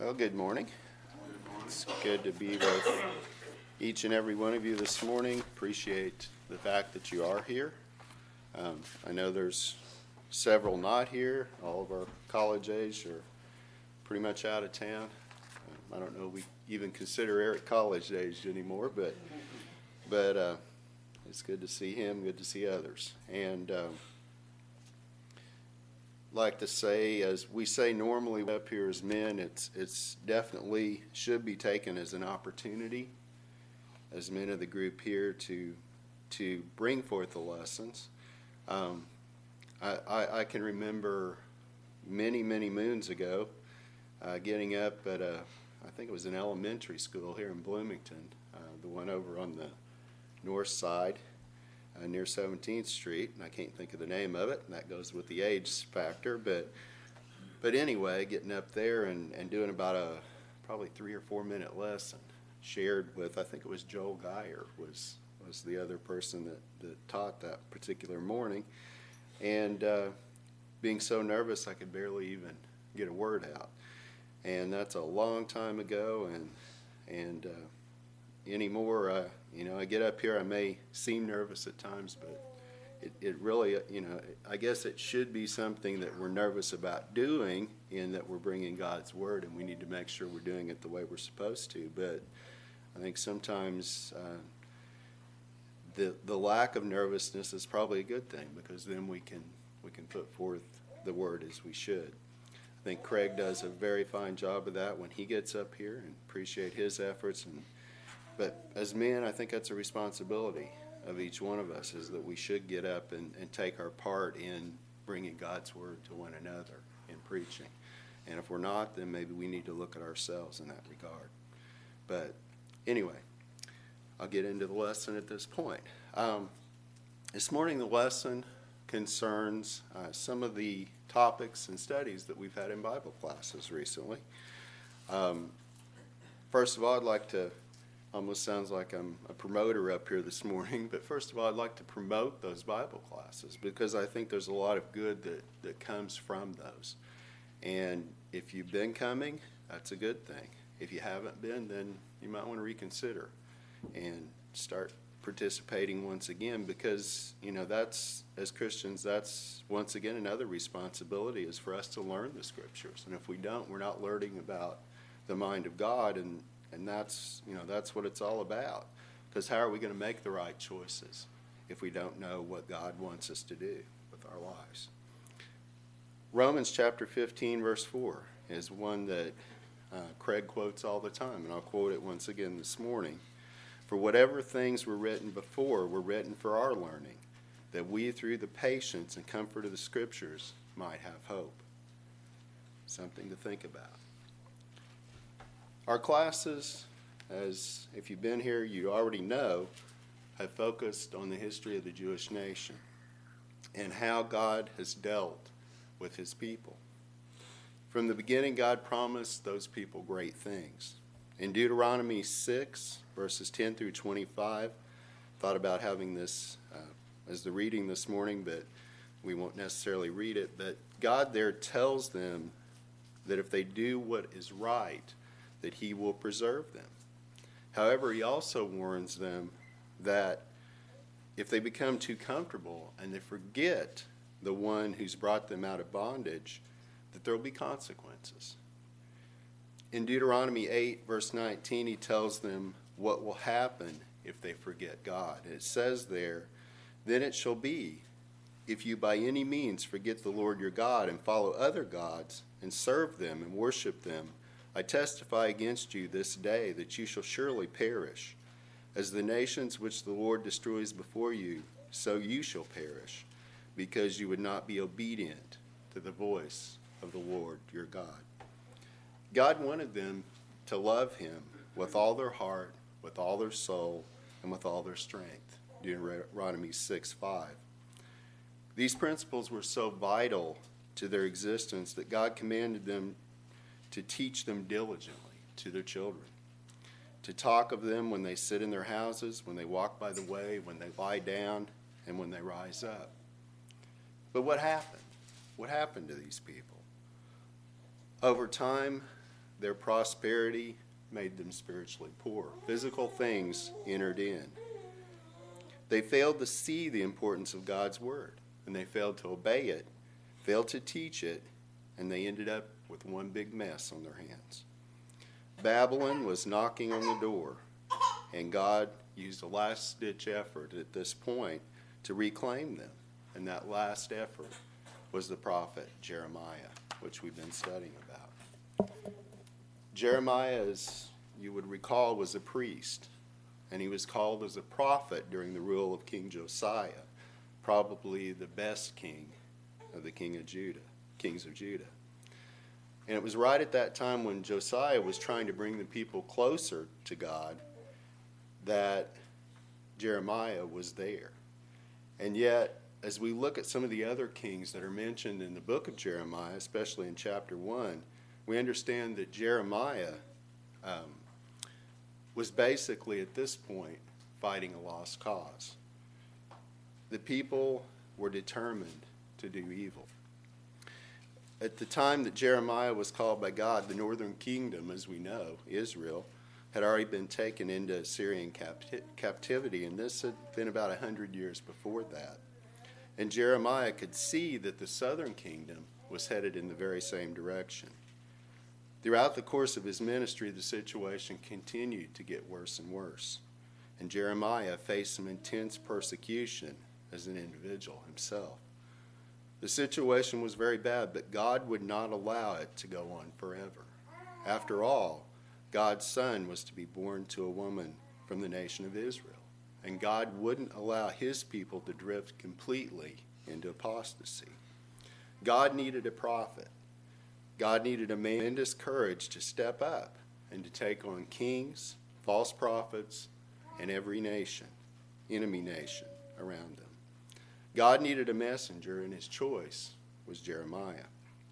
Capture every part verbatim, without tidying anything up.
Well, good morning. It's good to be with each and every one of you this morning. Appreciate the fact that you are here. Um, I know there's several not here. All of our college age are pretty much out of town. Um, I don't know if we even consider Eric college age anymore, but but uh, it's good to see him, good to see others. And um, like to say, as we say normally up here as men, it's it's definitely should be taken as an opportunity as men of the group here to to bring forth the lessons. Um, I, I, I can remember many, many moons ago uh, getting up at a, I think it was an elementary school here in Bloomington, uh, the one over on the north side. Uh, near seventeenth street, and I can't think of the name of it, and that goes with the age factor, but but anyway, getting up there and, and doing about a probably three or four minute lesson, shared with, I think it was Joel Geyer was was the other person that, that taught that particular morning, and uh, being so nervous I could barely even get a word out, and that's a long time ago, and and uh, anymore, uh, you know, I get up here, I may seem nervous at times, but it, it really, you know, I guess it should be something that we're nervous about doing, in that we're bringing God's Word, and we need to make sure we're doing it the way we're supposed to. But I think sometimes uh, the the lack of nervousness is probably a good thing, because then we can we can put forth the Word as we should. I think Craig does a very fine job of that when he gets up here, and appreciate his efforts. And But as men, I think that's a responsibility of each one of us, is that we should get up and, and take our part in bringing God's Word to one another in preaching. And if we're not, then maybe we need to look at ourselves in that regard. But anyway, I'll get into the lesson at this point. Um, this morning, the lesson concerns uh, some of the topics and studies that we've had in Bible classes recently. Um, first of all, I'd like to Almost sounds like I'm a promoter up here this morning, but first of all, I'd like to promote those Bible classes, because I think there's a lot of good that, that comes from those. And if you've been coming, that's a good thing. If you haven't been, then you might want to reconsider and start participating once again, because, you know, that's, as Christians, that's once again another responsibility, is for us to learn the Scriptures. And if we don't, we're not learning about the mind of God, and And that's, you know, that's what it's all about. Because how are we going to make the right choices if we don't know what God wants us to do with our lives? Romans chapter fifteen, verse four is one that uh, Craig quotes all the time, and I'll quote it once again this morning. For whatever things were written before were written for our learning, that we through the patience and comfort of the Scriptures might have hope. Something to think about. Our classes, as if you've been here, you already know, have focused on the history of the Jewish nation and how God has dealt with his people. From the beginning, God promised those people great things. In Deuteronomy six, verses ten through twenty-five, thought about having this uh, as the reading this morning, but we won't necessarily read it. But God there tells them that if they do what is right, that he will preserve them. However, he also warns them that if they become too comfortable and they forget the one who's brought them out of bondage, that there will be consequences. In Deuteronomy eight, verse nineteen, he tells them what will happen if they forget God. And it says there, then it shall be, if you by any means forget the Lord your God and follow other gods and serve them and worship them, I testify against you this day that you shall surely perish. As the nations which the Lord destroys before you, so you shall perish, because you would not be obedient to the voice of the Lord your God. God wanted them to love him with all their heart, with all their soul, and with all their strength. Deuteronomy six five. These principles were so vital to their existence that God commanded them to teach them diligently to their children, to talk of them when they sit in their houses, when they walk by the way, when they lie down, and when they rise up. But what happened? What happened to these people? Over time, their prosperity made them spiritually poor. Physical things entered in. They failed to see the importance of God's word, and they failed to obey it, failed to teach it, and they ended up with one big mess on their hands. Babylon was knocking on the door, and God used a last-ditch effort at this point to reclaim them. And that last effort was the prophet Jeremiah, which we've been studying about. Jeremiah, as you would recall, was a priest, and he was called as a prophet during the rule of King Josiah, probably the best king of the king of Judah, kings of Judah. And it was right at that time when Josiah was trying to bring the people closer to God that Jeremiah was there. And yet, as we look at some of the other kings that are mentioned in the book of Jeremiah, especially in chapter one, we understand that Jeremiah um, was basically at this point fighting a lost cause. The people were determined to do evil. At the time that Jeremiah was called by God, the northern kingdom, as we know, Israel, had already been taken into Assyrian capti- captivity, and this had been about one hundred years before that. And Jeremiah could see that the southern kingdom was headed in the very same direction. Throughout the course of his ministry, the situation continued to get worse and worse, and Jeremiah faced some intense persecution as an individual himself. The situation was very bad, but God would not allow it to go on forever. After all, God's son was to be born to a woman from the nation of Israel, and God wouldn't allow his people to drift completely into apostasy. God needed a prophet. God needed a man of tremendous courage to step up and to take on kings, false prophets, and every nation, enemy nation around them. God needed a messenger, and his choice was Jeremiah.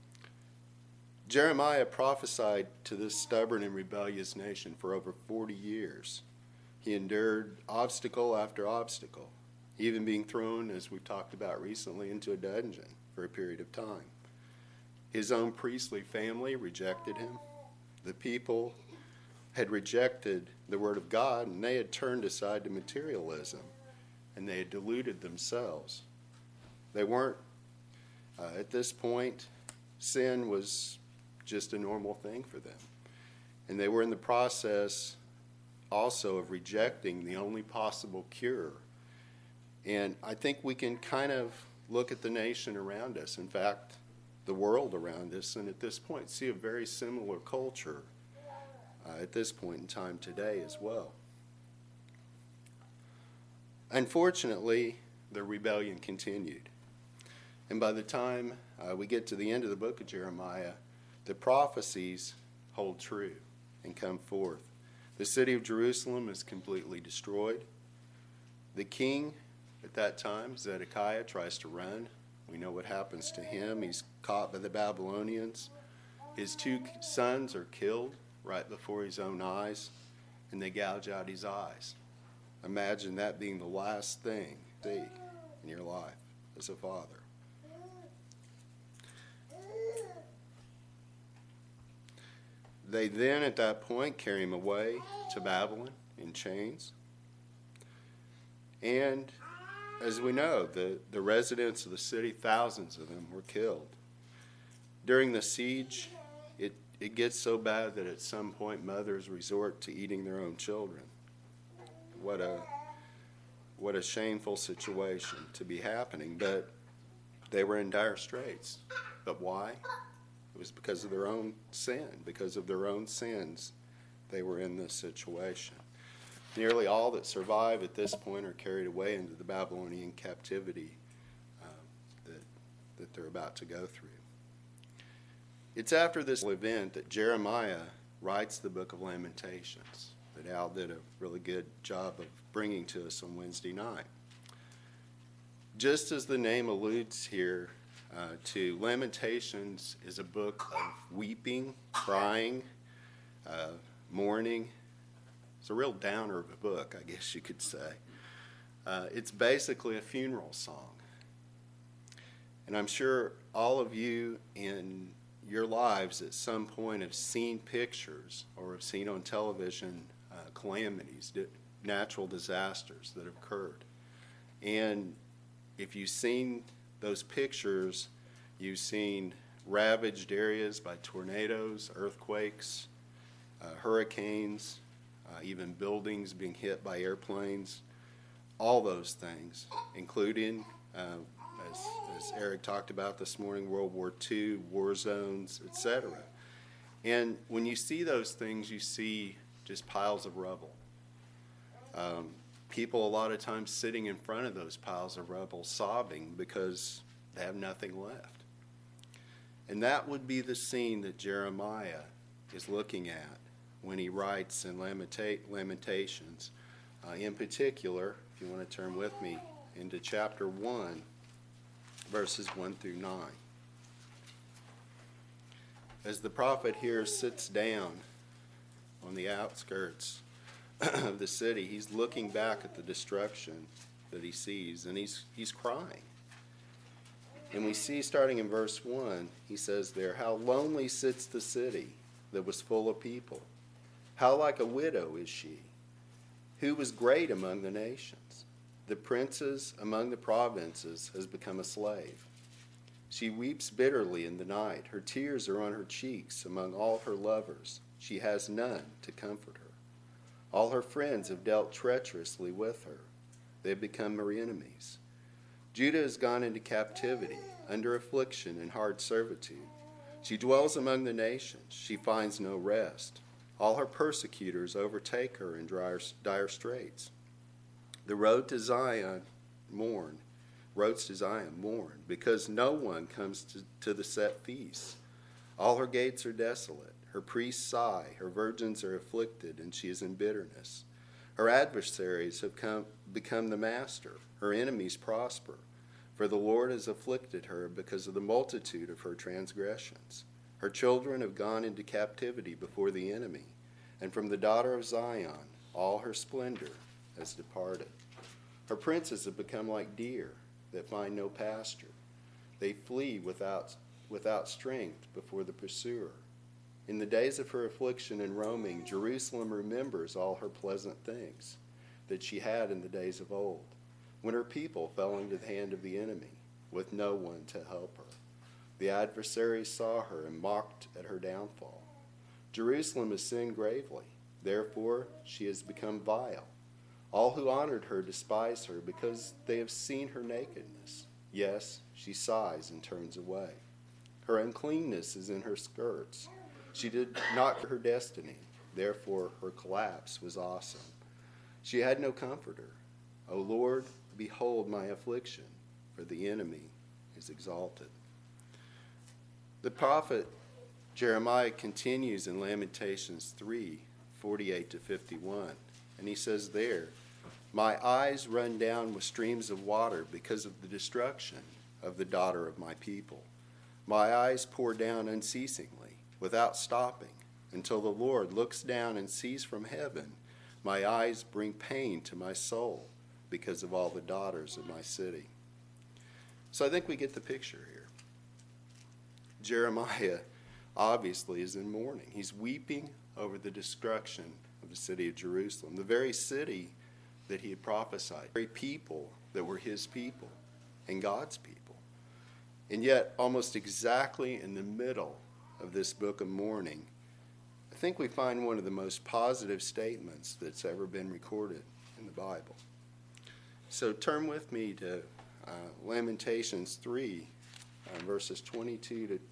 Jeremiah prophesied to this stubborn and rebellious nation for over forty years. He endured obstacle after obstacle, even being thrown, as we've talked about recently, into a dungeon for a period of time. His own priestly family rejected him. The people had rejected the word of God, and they had turned aside to materialism, and they had deluded themselves. They weren't, uh, at this point, sin was just a normal thing for them. And they were in the process also of rejecting the only possible cure. And I think we can kind of look at the nation around us, in fact, the world around us, and at this point see a very similar culture uh, at this point in time today as well. Unfortunately, the rebellion continued. And by the time uh, we get to the end of the book of Jeremiah, the prophecies hold true and come forth. The city of Jerusalem is completely destroyed. The king at that time, Zedekiah, tries to run. We know what happens to him. He's caught by the Babylonians. His two sons are killed right before his own eyes, and they gouge out his eyes. Imagine that being the last thing you see in your life as a father. They then, at that point, carry him away to Babylon in chains. And as we know, the, the residents of the city, thousands of them, were killed. During the siege, it, it gets so bad that at some point mothers resort to eating their own children. What a, what a shameful situation to be happening, but they were in dire straits. But why? It was because of their own sin. Because of their own sins, they were in this situation. Nearly all that survive at this point are carried away into the Babylonian captivity uh, that, that they're about to go through. It's after this event that Jeremiah writes the book of Lamentations that Al did a really good job of bringing to us on Wednesday night. Just as the name alludes here uh, to, Lamentations is a book of weeping, crying, uh, mourning. It's a real downer of a book, I guess you could say. Uh, it's basically a funeral song. And I'm sure all of you in your lives at some point have seen pictures or have seen on television uh, calamities, natural disasters that have occurred. And if you've seen those pictures, you've seen ravaged areas by tornadoes, earthquakes, uh, hurricanes, uh, even buildings being hit by airplanes, all those things, including, uh, as, as Eric talked about this morning, World War Two, war zones, et cetera. And when you see those things, you see just piles of rubble. Um, people a lot of times sitting in front of those piles of rubble sobbing because they have nothing left. And that would be the scene that Jeremiah is looking at when he writes in Lamenta- Lamentations. Uh, in particular, if you want to turn with me into chapter one, verses one through nine. As the prophet here sits down on the outskirts of the city, he's looking back at the destruction that he sees, and he's he's crying. And we see, starting in verse one, he says there, "How lonely sits the city that was full of people. How like a widow is she, who was great among the nations. The princes among the provinces has become a slave. She weeps bitterly in the night. Her tears are on her cheeks among all her lovers. She has none to comfort her. All her friends have dealt treacherously with her. They have become her enemies. Judah has gone into captivity, under affliction and hard servitude. She dwells among the nations. She finds no rest. All her persecutors overtake her in dire straits. The road to Zion mourn, roads to Zion mourn, because no one comes to, to the set feasts. All her gates are desolate. Her priests sigh. Her virgins are afflicted, and she is in bitterness. Her adversaries have come, become the master. Her enemies prosper. For the Lord has afflicted her because of the multitude of her transgressions. Her children have gone into captivity before the enemy, and from the daughter of Zion all her splendor has departed. Her princes have become like deer that find no pasture. They flee without, without strength before the pursuer. In the days of her affliction and roaming, Jerusalem remembers all her pleasant things that she had in the days of old, when her people fell into the hand of the enemy, with no one to help her. The adversaries saw her and mocked at her downfall. Jerusalem has sinned gravely, therefore she has become vile. All who honored her despise her because they have seen her nakedness. Yes, she sighs and turns away. Her uncleanness is in her skirts. She did not her destiny, therefore her collapse was awesome. She had no comforter. O Lord, behold my affliction, for the enemy is exalted." The prophet Jeremiah continues in Lamentations three, forty-eight to fifty-one, and he says there, "My eyes run down with streams of water because of the destruction of the daughter of my people. My eyes pour down unceasingly, without stopping, until the Lord looks down and sees from heaven. My eyes bring pain to my soul because of all the daughters of my city." So I think we get the picture here. Jeremiah obviously is in mourning. He's weeping over the destruction of the city of Jerusalem, the very city that he had prophesied, the very people that were his people and God's people. And yet, almost exactly in the middle of this book of mourning, I think we find one of the most positive statements that's ever been recorded in the Bible. So turn with me to uh, Lamentations three, uh, verses twenty-two to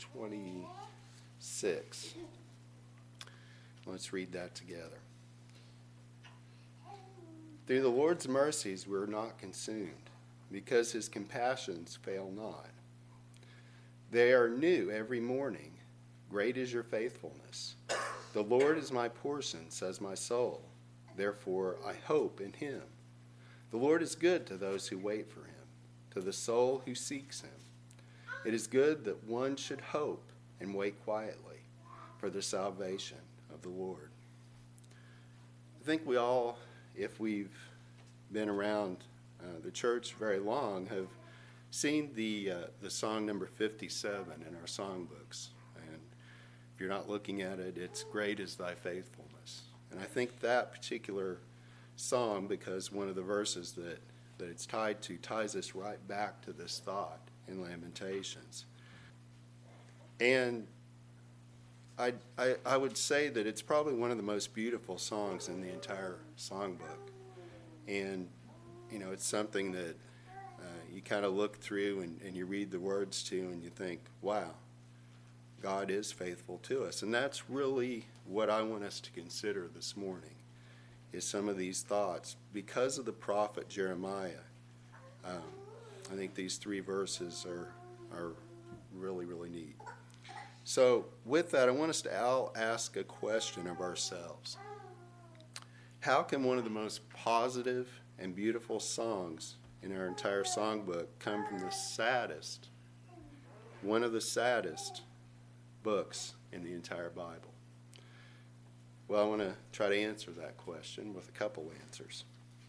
twenty-six. Let's read that together. "Through the Lord's mercies we are not consumed, because his compassions fail not. They are new every morning. Great is your faithfulness. The Lord is my portion, says my soul. Therefore I hope in him. The Lord is good to those who wait for him, to the soul who seeks him. It is good that one should hope and wait quietly for the salvation of the Lord." I think we all, if we've been around uh, the church very long, have seen the uh, the song number fifty-seven in our songbooks. And you're not looking at it, it's great is thy faithfulness. And I think that particular song, because one of the verses that, that it's tied to, ties us right back to this thought in Lamentations. And I, I, I would say that it's probably one of the most beautiful songs in the entire songbook. And, you know, it's something that uh, you kind of look through and, and you read the words to and you think, wow, God is faithful to us. And that's really what I want us to consider this morning, is some of these thoughts. Because of the prophet Jeremiah, um, I think these three verses are, are really, really neat. So with that, I want us to all ask a question of ourselves. How can one of the most positive and beautiful songs in our entire songbook come from the saddest, one of the saddest books in the entire Bible? Well, I want to try to answer that question with a couple answers.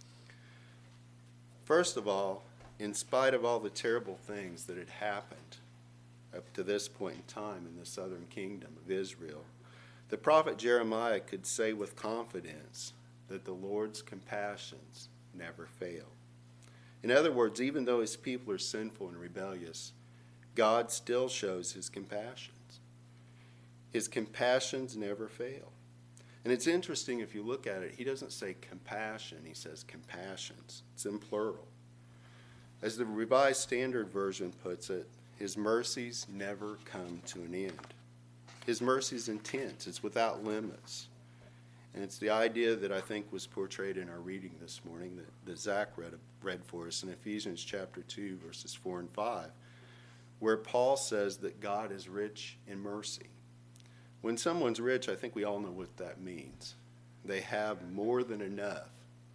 First of all, in spite of all the terrible things that had happened up to this point in time in the southern kingdom of Israel, the prophet Jeremiah could say with confidence that the Lord's compassions never fail. In other words, even though his people are sinful and rebellious, God still shows his compassions. His compassions never fail. And it's interesting, if you look at it, he doesn't say compassion, he says compassions. It's in plural. As the Revised Standard Version puts it, his mercies never come to an end. His mercy is intense. It's without limits. And it's the idea that I think was portrayed in our reading this morning that, that Zach read, read for us in Ephesians chapter two, verses four and five, where Paul says that God is rich in mercy. When someone's rich, I think we all know what that means. They have more than enough.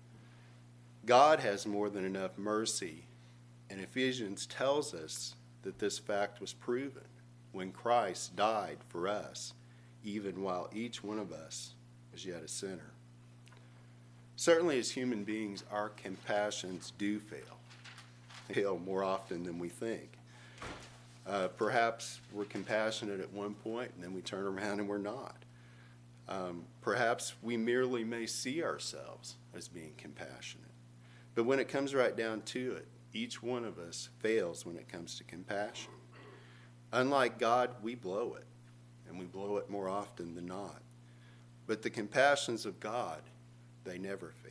God has more than enough mercy. And Ephesians tells us that this fact was proven when Christ died for us, even while each one of us was yet a sinner. Certainly as human beings, our compassions do fail. They fail more often than we think. Uh, perhaps we're compassionate at one point and then we turn around and we're not. Um, perhaps we merely may see ourselves as being compassionate. But when it comes right down to it, each one of us fails when it comes to compassion. Unlike God, we blow it, and we blow it more often than not. But the compassions of God, they never fail.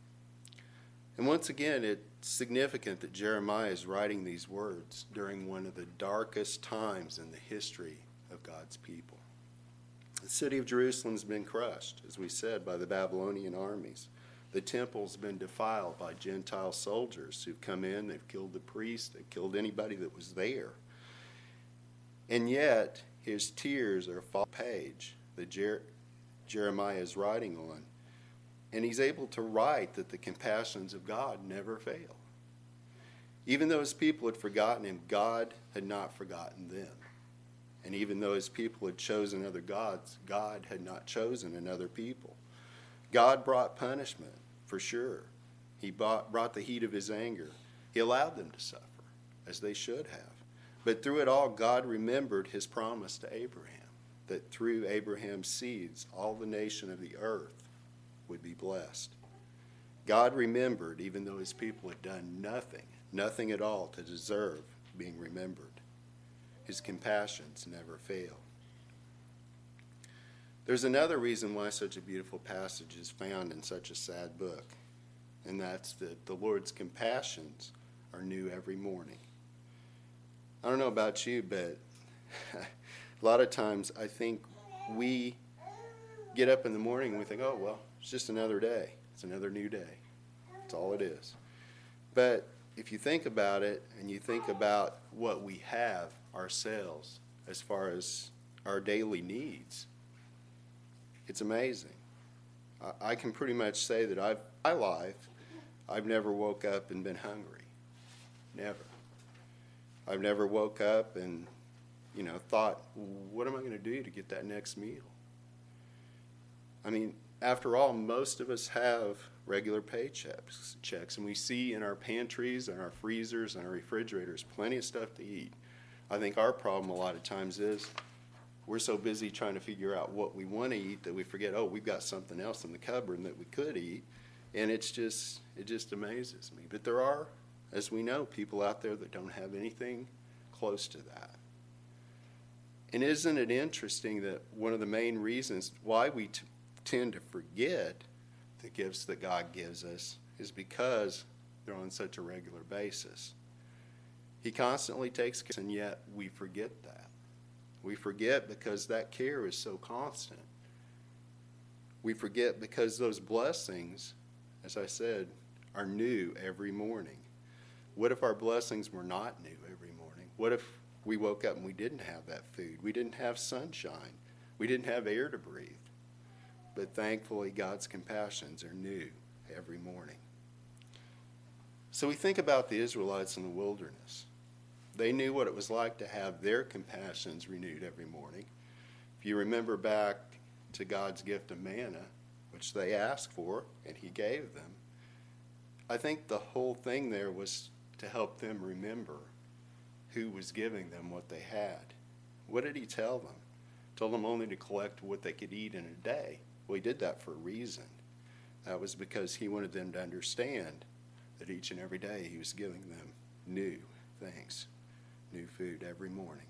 And once again, it's significant that Jeremiah is writing these words during one of the darkest times in the history of God's people. The city of Jerusalem has been crushed, as we said, by the Babylonian armies. The temple's been defiled by Gentile soldiers who've come in, they've killed the priests, they've killed anybody that was there. And yet, his tears are a page that Jer- Jeremiah is writing on. And he's able to write that the compassions of God never fail. Even though his people had forgotten him, God had not forgotten them. And even though his people had chosen other gods, God had not chosen another people. God brought punishment, for sure. He brought, brought the heat of his anger. He allowed them to suffer, as they should have. But through it all, God remembered his promise to Abraham, that through Abraham's seeds, all the nation of the earth would be blessed. God remembered, even though his people had done nothing, nothing at all to deserve being remembered. His compassions never fail. There's another reason why such a beautiful passage is found in such a sad book, and that's that the Lord's compassions are new every morning. I don't know about you, but a lot of times I think we get up in the morning and we think, oh, well, it's just another day. It's another new day. That's all it is. But if you think about it and you think about what we have ourselves as far as our daily needs, it's amazing. I, I can pretty much say that I've, my life, I've never woke up and been hungry. Never. I've never woke up and, you know, thought, what am I going to do to get that next meal? I mean, after all, most of us have regular paychecks, checks, and we see in our pantries and our freezers and our refrigerators plenty of stuff to eat. I think our problem a lot of times is we're so busy trying to figure out what we want to eat that we forget, oh, we've got something else in the cupboard that we could eat. And it's just, it just amazes me. But there are, as we know, people out there that don't have anything close to that. And isn't it interesting that one of the main reasons why we t- tend to forget the gifts that God gives us is because they're on such a regular basis. He constantly takes care, and yet we forget that. We forget because that care is so constant. We forget because those blessings, as I said, are new every morning. What if our blessings were not new every morning? What if we woke up and we didn't have that food? We didn't have sunshine. We didn't have air to breathe. But thankfully, God's compassions are new every morning. So we think about the Israelites in the wilderness. They knew what it was like to have their compassions renewed every morning. If you remember back to God's gift of manna, which they asked for, and he gave them, I think the whole thing there was to help them remember who was giving them what they had. What did he tell them? He told them only to collect what they could eat in a day. Well, he did that for a reason. That was because he wanted them to understand that each and every day he was giving them new things, new food every morning.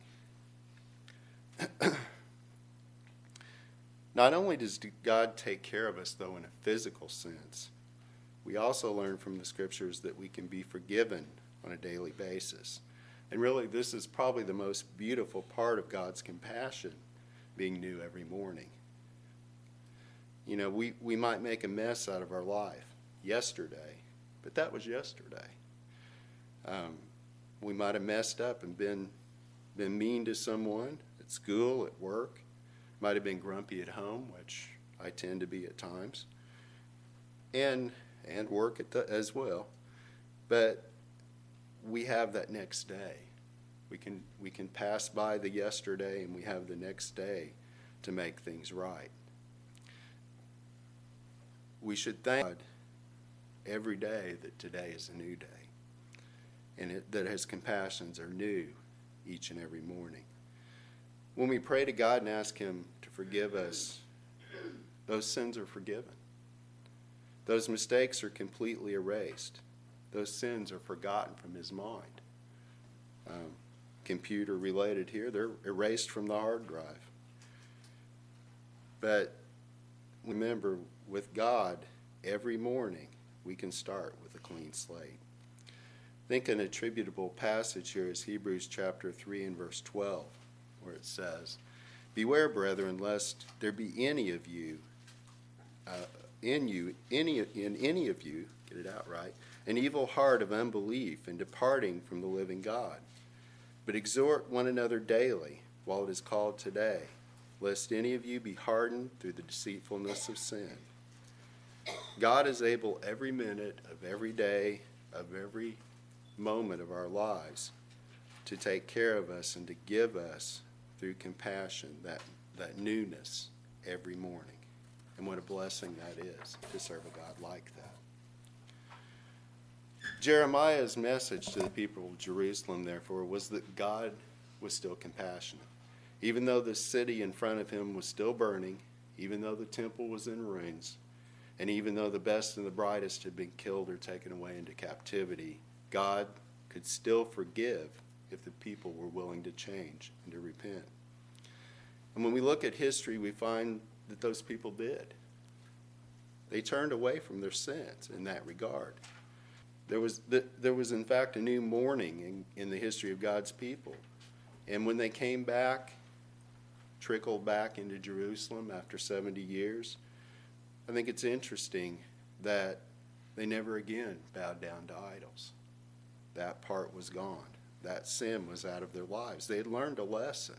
Not only does God take care of us, though, in a physical sense, we also learn from the scriptures that we can be forgiven on a daily basis. And really, this is probably the most beautiful part of God's compassion, being new every morning. You know, we, we might make a mess out of our life yesterday, but that was yesterday. Um, we might have messed up and been, been mean to someone at school, at work. Might have been grumpy at home, which I tend to be at times, and and work at the, as well. But we have that next day. We can we can pass by the yesterday, and we have the next day to make things right. We should thank God every day that today is a new day, and it, that his compassions are new each and every morning. When we pray to God and ask him to forgive us, those sins are forgiven. Those mistakes are completely erased. Those sins are forgotten from his mind. Um, computer related here, they're erased from the hard drive. But remember, with God, every morning we can start with a clean slate. I think an attributable passage here is Hebrews chapter three and verse twelve, where it says, "Beware, brethren, lest there be any of you, uh, in you, any in any of you, get it out right, an evil heart of unbelief in departing from the living God. But exhort one another daily, while it is called today, lest any of you be hardened through the deceitfulness of sin." God is able every minute of every day, of every moment of our lives, to take care of us and to give us, through compassion, that, that newness every morning. And what a blessing that is, to serve a God like that. Jeremiah's message to the people of Jerusalem, therefore, was that God was still compassionate. Even though the city in front of him was still burning, even though the temple was in ruins, and even though the best and the brightest had been killed or taken away into captivity, God could still forgive if the people were willing to change and to repent. And when we look at history, we find that those people did. They turned away from their sins in that regard. There was, there was in fact, a new morning in, in the history of God's people. And when they came back, trickled back into Jerusalem after seventy years, I think it's interesting that they never again bowed down to idols. That part was gone. That sin was out of their lives. They had learned a lesson.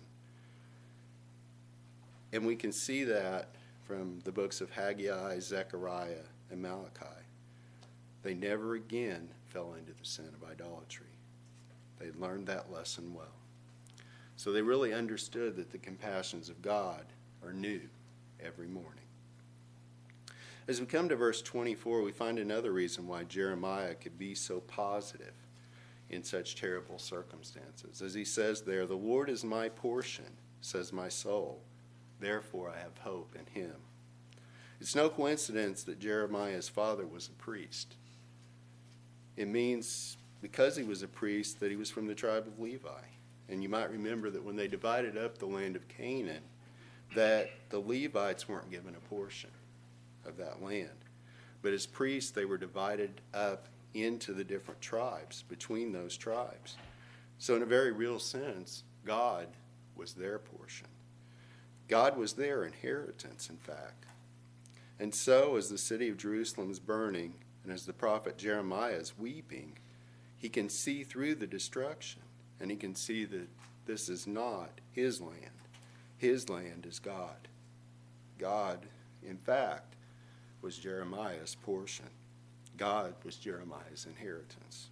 And we can see that from the books of Haggai, Zechariah, and Malachi. They never again fell into the sin of idolatry. They learned that lesson well. So they really understood that the compassions of God are new every morning. As we come to verse twenty-four, we find another reason why Jeremiah could be so positive in such terrible circumstances. As he says there, "The Lord is my portion, says my soul. Therefore I have hope in him. It's no coincidence that Jeremiah's father was a priest. It means because he was a priest that he was from the tribe of Levi. And you might remember that when they divided up the land of Canaan, that the Levites weren't given a portion of that land. But as priests, they were divided up into the different tribes, between those tribes. So in a very real sense, God was their portion. God was their inheritance, in fact. And so as the city of Jerusalem is burning, and as the prophet Jeremiah is weeping, he can see through the destruction, and he can see that this is not his land. His land is God. God, in fact, was Jeremiah's portion. God was Jeremiah's inheritance.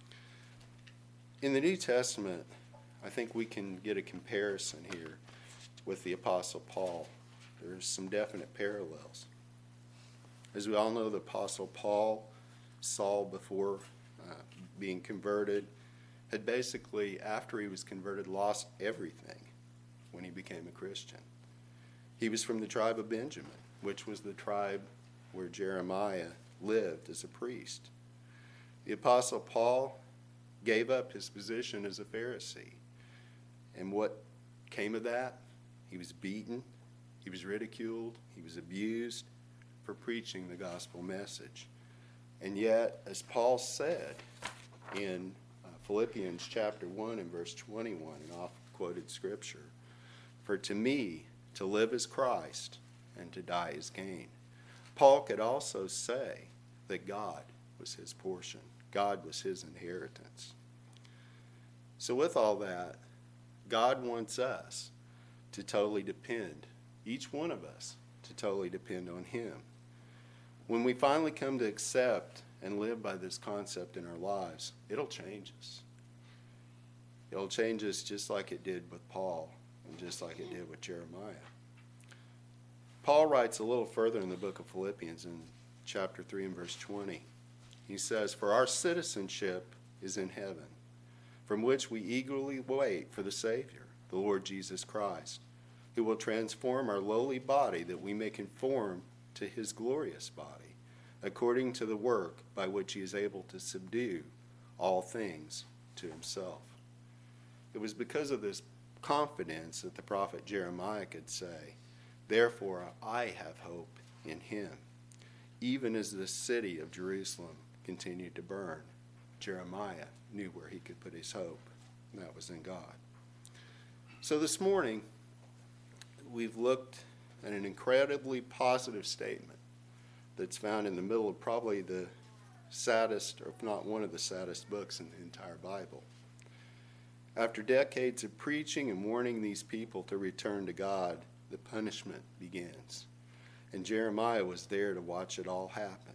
In the New Testament, I think we can get a comparison here with the Apostle Paul. There's some definite parallels. As we all know, the Apostle Paul, Saul before uh, being converted, had basically, after he was converted, lost everything when he became a Christian. He was from the tribe of Benjamin, which was the tribe where Jeremiah lived as a priest. The Apostle Paul gave up his position as a Pharisee. And what came of that? He was beaten, he was ridiculed, he was abused for preaching the gospel message. And yet, as Paul said in uh, Philippians chapter one and verse twenty-one, an oft-quoted scripture, "For to me to live is Christ, and to die is gain." Paul could also say that God was his portion. God was his inheritance. So with all that, God wants us to totally depend, each one of us, to totally depend on him. When we finally come to accept and live by this concept in our lives, it'll change us. It'll change us just like it did with Paul and just like it did with Jeremiah. Paul writes a little further in the book of Philippians in chapter three and verse twenty. He says, "For our citizenship is in heaven, from which we eagerly wait for the Savior, the Lord Jesus Christ, who will transform our lowly body that we may conform to his glorious body, according to the work by which he is able to subdue all things to himself." It was because of this confidence that the prophet Jeremiah could say, "Therefore I have hope in him." Even as the city of Jerusalem continued to burn, Jeremiah knew where he could put his hope, and that was in God. So this morning, we've looked at an incredibly positive statement that's found in the middle of probably the saddest, or if not one of the saddest books in the entire Bible. After decades of preaching and warning these people to return to God, the punishment begins. And Jeremiah was there to watch it all happen.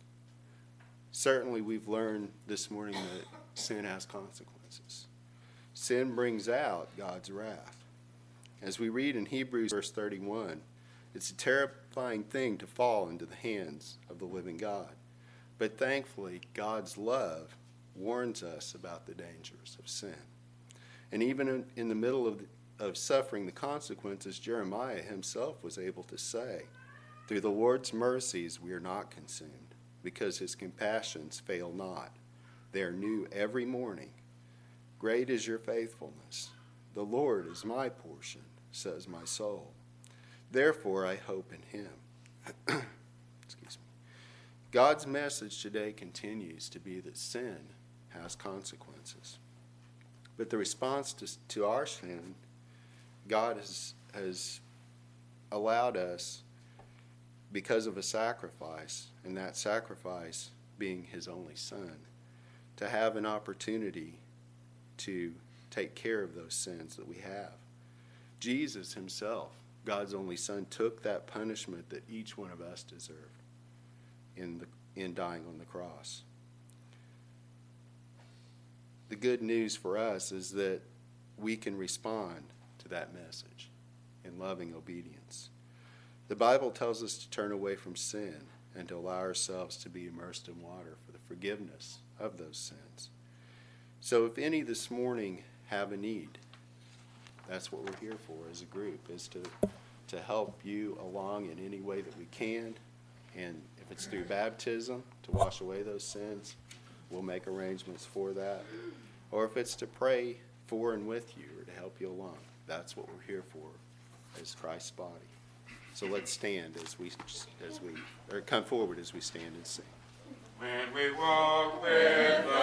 Certainly we've learned this morning that sin has consequences. Sin brings out God's wrath. As we read in Hebrews verse thirty-one, it's a terrifying thing to fall into the hands of the living God. But thankfully, God's love warns us about the dangers of sin. And even in, in the middle of, of suffering the consequences, Jeremiah himself was able to say, "Through the Lord's mercies we are not consumed, because his compassions fail not. They are new every morning. Great is your faithfulness. The Lord is my portion, says my soul. Therefore I hope in him." Excuse me. God's message today continues to be that sin has consequences. But the response to, to our sin, God has, has allowed us, because of a sacrifice, and that sacrifice being his only son, to have an opportunity to take care of those sins that we have. Jesus himself, God's only son, took that punishment that each one of us deserved in, the, in dying on the cross. The good news for us is that we can respond to that message in loving obedience. The Bible tells us to turn away from sin and to allow ourselves to be immersed in water for the forgiveness of those sins. So if any this morning have a need, That's what we're here for as a group, is to, to help you along in any way that we can. And if it's through baptism, to wash away those sins, we'll make arrangements for that. Or if it's to pray for and with you or to help you along, that's what we're here for as Christ's body. So let's stand as we, as we, or come forward as we stand and sing. When we walk with the